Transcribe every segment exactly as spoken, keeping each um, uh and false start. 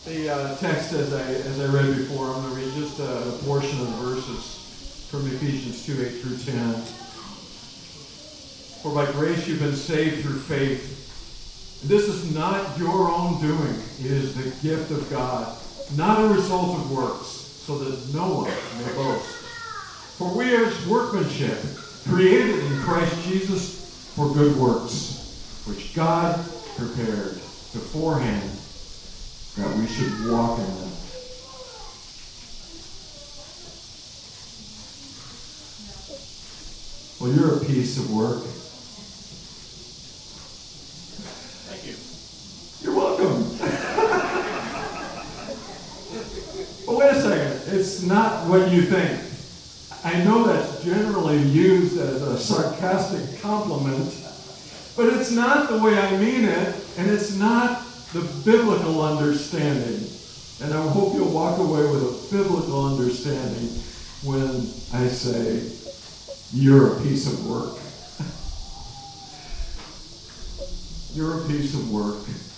The uh, text, as I as I read before, I'm going to read just a, a portion of the verses from Ephesians two, eight through ten. For by grace you've been saved through faith. This is not your own doing. It is the gift of God, not a result of works, so that no one may boast. For we are his workmanship, created in Christ Jesus for good works, which God prepared beforehand that we should walk in them. Well, you're a piece of work. Thank you. You're welcome. But wait a second. It's not what you think. I know that's generally used as a sarcastic compliment, but it's not the way I mean it, and it's not the biblical understanding. And I hope you'll walk away with a biblical understanding when I say, you're a piece of work. You're a piece of work.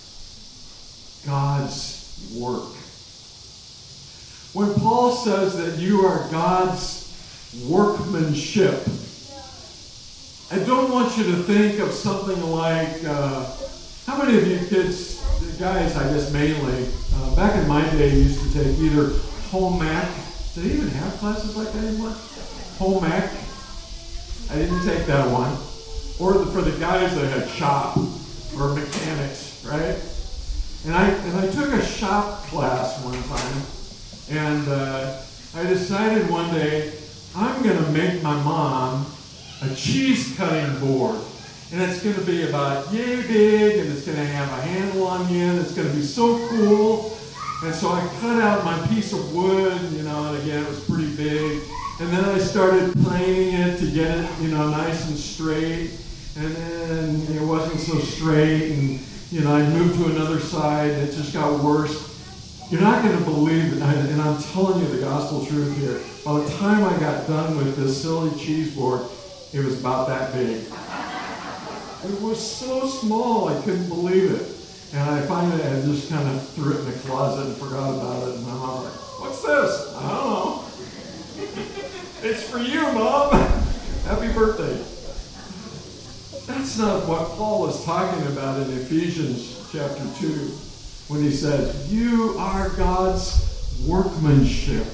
God's work. When Paul says that you are God's workmanship, I don't want you to think of something like, uh, how many of you kids, guys I guess mainly, uh, back in my day used to take either home ec, do they even have classes like that anymore? Home ec, I didn't take that one. Or the, for the guys that had shop or mechanics, right? And I and I took a shop class one time, and uh, I decided one day I'm going to make my mom a cheese cutting board. And it's going to be about yay big, and it's going to have a handle on the end. It's going to be so cool. And so I cut out my piece of wood, you know, and again, it was pretty big. And then I started planing it to get it, you know, nice and straight. And then it wasn't so straight, and, you know, I moved to another side, and it just got worse. You're not going to believe it, and I'm telling you the gospel truth here. By the time I got done with this silly cheese board, it was about that big. It was so small, I couldn't believe it. And I finally I just kind of threw it in the closet and forgot about it. And my mom was like, what's this? I don't know. It's for you, Mom. Happy birthday. That's not what Paul is talking about in Ephesians chapter two, when he says, you are God's workmanship.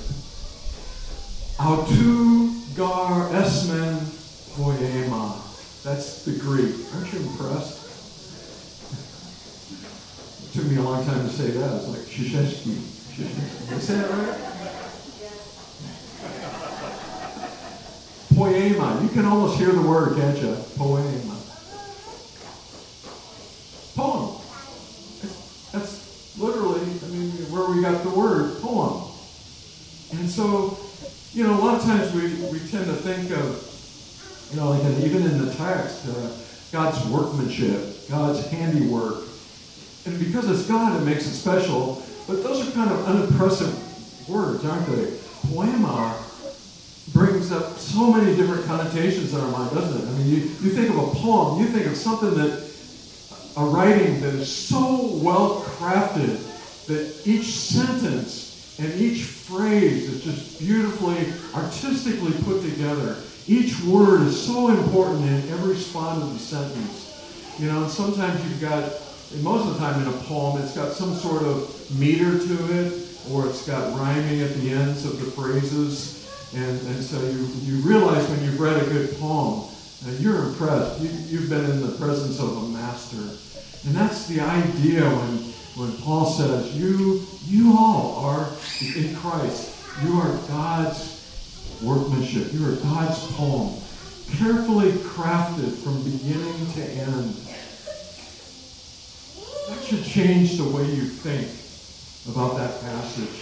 Autou gar esmen poema. That's the Greek. Aren't you impressed? It took me a long time to say that. It's like Shisheshki. Did I say that right? Poema. You can almost hear the word, can't you? Poema. Poem. That's literally, I mean, where we got the word poem. And so, you know, a lot of times we, we tend to think of, you know, like even in the text, uh, God's workmanship, God's handiwork. And because it's God, it makes it special. But those are kind of unimpressive words, aren't they? Poema brings up so many different connotations in our mind, doesn't it? I mean, you, you think of a poem, you think of something that, a writing that is so well crafted that each sentence and each phrase is just beautifully, artistically put together. Each word is so important in every spot of the sentence. You know, and sometimes you've got, and most of the time in a poem, it's got some sort of meter to it, or it's got rhyming at the ends of the phrases. And, and so you, you realize when you've read a good poem, uh, you're impressed. You, you've been in the presence of a master. And that's the idea when, when Paul says, you, you all are in Christ. You are God's workmanship. You are God's poem, carefully crafted from beginning to end. That should change the way you think about that passage.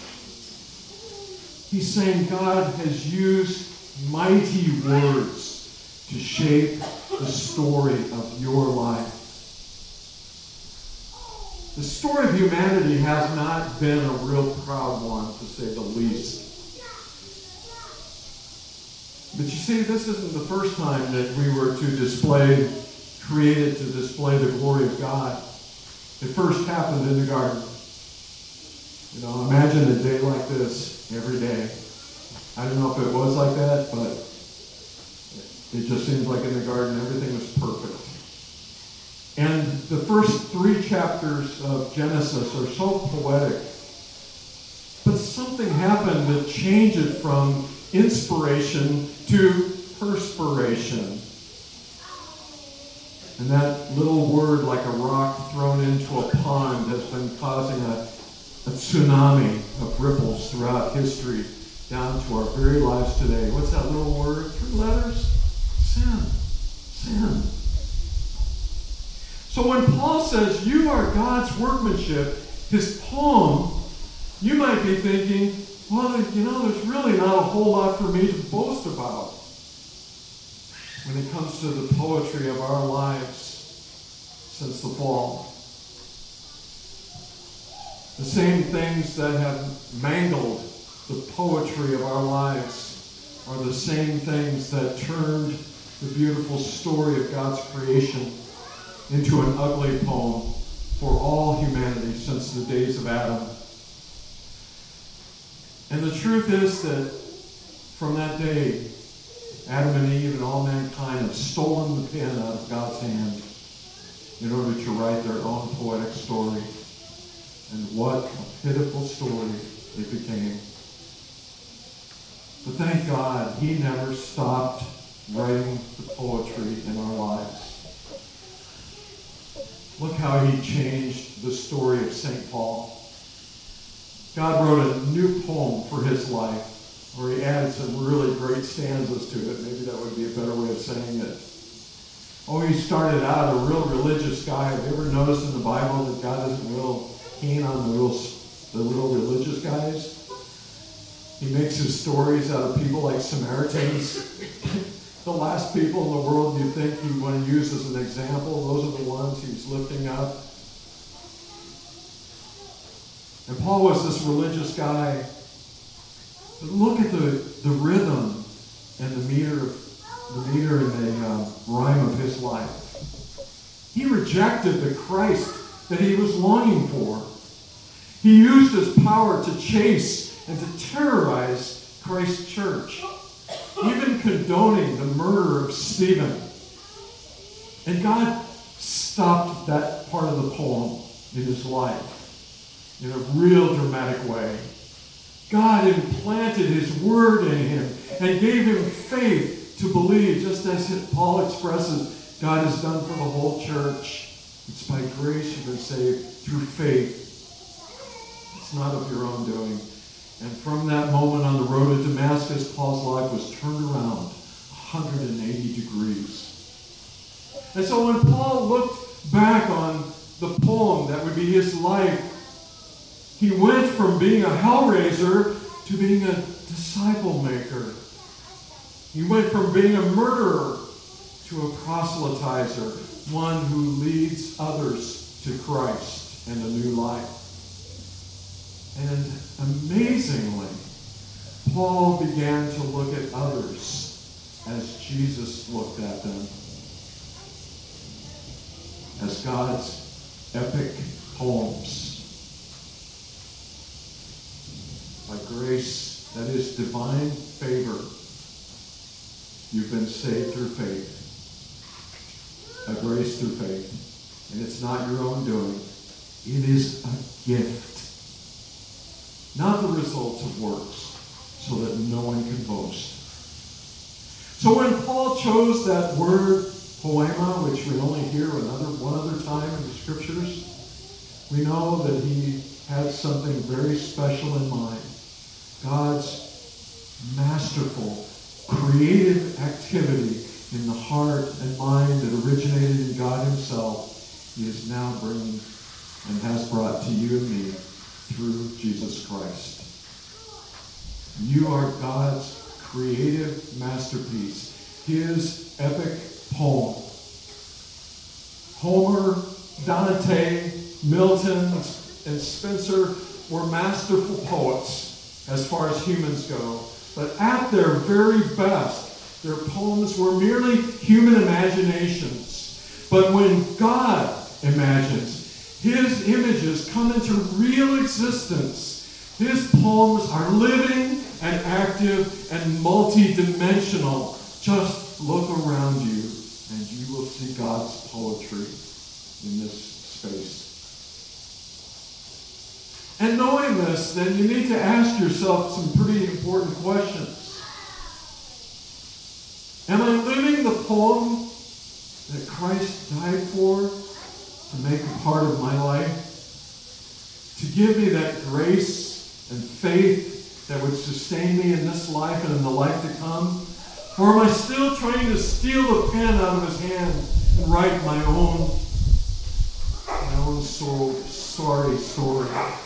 He's saying God has used mighty words to shape the story of your life. The story of humanity has not been a real proud one, to say the least. But you see, this isn't the first time that we were to display, created to display the glory of God. It first happened in the garden. You know, imagine a day like this every day. I don't know if it was like that, but it just seems like in the garden everything was perfect. And the first three chapters of Genesis are so poetic. But something happened that changed it from inspiration to perspiration. And that little word, like a rock thrown into a pond, has been causing a, a tsunami of ripples throughout history down to our very lives today. What's that little word? Three letters? Sin. Sin. So when Paul says, you are God's workmanship, his poem, you might be thinking, well, you know, there's really not a whole lot for me to boast about when it comes to the poetry of our lives since the fall. The same things that have mangled the poetry of our lives are the same things that turned the beautiful story of God's creation into an ugly poem for all humanity since the days of Adam. And the truth is that from that day, Adam and Eve and all mankind have stolen the pen out of God's hand in order to write their own poetic story. And what a pitiful story it became. But thank God, he never stopped writing the poetry in our lives. Look how he changed the story of Saint Paul. God wrote a new poem for his life, where he added some really great stanzas to it. Maybe that would be a better way of saying it. Oh, he started out a real religious guy. Have you ever noticed in the Bible that God isn't real keen on the real, the real religious guys? He makes his stories out of people like Samaritans. The last people in the world you think you want to use as an example, those are the ones he's lifting up. And Paul was this religious guy. But look at the, the rhythm and the meter, the meter and the uh, rhyme of his life. He rejected the Christ that he was longing for. He used his power to chase and to terrorize Christ's church, even condoning the murder of Stephen. And God stopped that part of the poem in his life in a real dramatic way. God implanted his word in him and gave him faith to believe, just as Paul expresses God has done for the whole church. It's by grace you've been saved through faith. It's not of your own doing. And from that moment on the road to Damascus, Paul's life was turned around one hundred eighty degrees. And so when Paul looked back on the poem that would be his life, he went from being a hellraiser to being a disciple maker. He went from being a murderer to a proselytizer, one who leads others to Christ and a new life. And amazingly, Paul began to look at others as Jesus looked at them, as God's epic poems. By grace, that is divine favor, you've been saved through faith. By grace through faith. And it's not your own doing. It is a gift. Not the results of works, so that no one can boast. So when Paul chose that word, poema, which we only hear another one other time in the scriptures, we know that he had something very special in mind. God's masterful, creative activity in the heart and mind that originated in God himself, he is now bringing and has brought to you and me through Jesus Christ. You are God's creative masterpiece, his epic poem. Homer, Dante, Milton, and Spencer were masterful poets as far as humans go. But at their very best, their poems were merely human imaginations. But when God imagines, his images come into real existence His poems are living and active and multi-dimensional. Just look around you and you will see God's poetry in this space. And knowing this, then you need to ask yourself some pretty important questions. Am I living the poem that Christ died for to make a part of my life? To give me that grace and faith that would sustain me in this life and in the life to come? Or am I still trying to steal the pen out of his hand and write my own, my own so sorry story?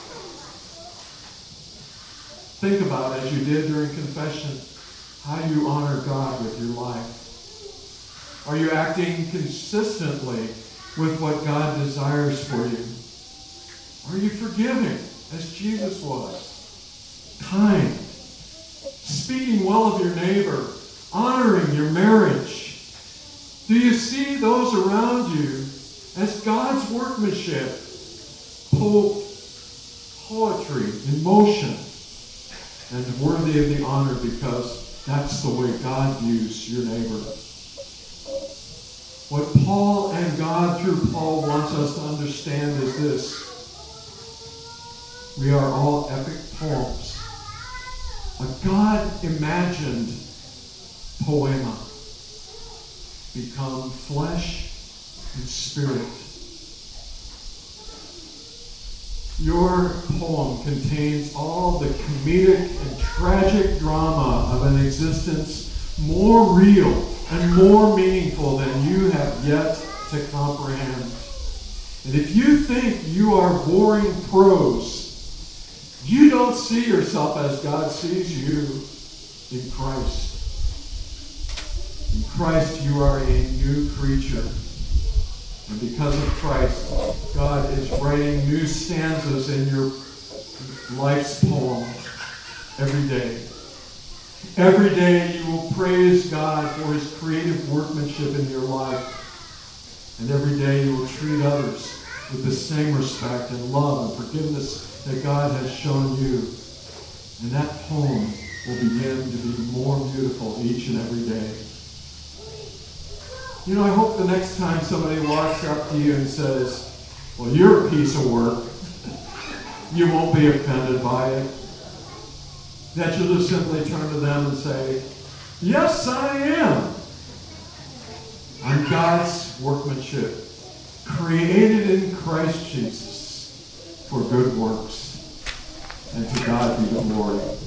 Think about, as you did during confession, how you honor God with your life. Are you acting consistently with what God desires for you? Are you forgiving, as Jesus was? Kind, speaking well of your neighbor, honoring your marriage. Do you see those around you as God's workmanship, po- poetry, emotion, and worthy of the honor because that's the way God views your neighbor? What Paul and God through Paul wants us to understand is this. We are all epic poems. A God-imagined poema become flesh and spirit. Your poem contains all the comedic and tragic drama of an existence more real and more meaningful than you have yet to comprehend. And if you think you are boring prose, you don't see yourself as God sees you in Christ. In Christ, you are a new creature. And because of Christ, God is writing new stanzas in your life's poem every day. Every day you will praise God for his creative workmanship in your life. And every day you will treat others with the same respect and love and forgiveness that God has shown you. And that poem will begin to be more beautiful each and every day. You know, I hope the next time somebody walks up to you and says, well, you're a piece of work, you won't be offended by it. That you'll just simply turn to them and say, yes, I am. I'm God's workmanship, created in Christ Jesus for good works. And to God be the glory.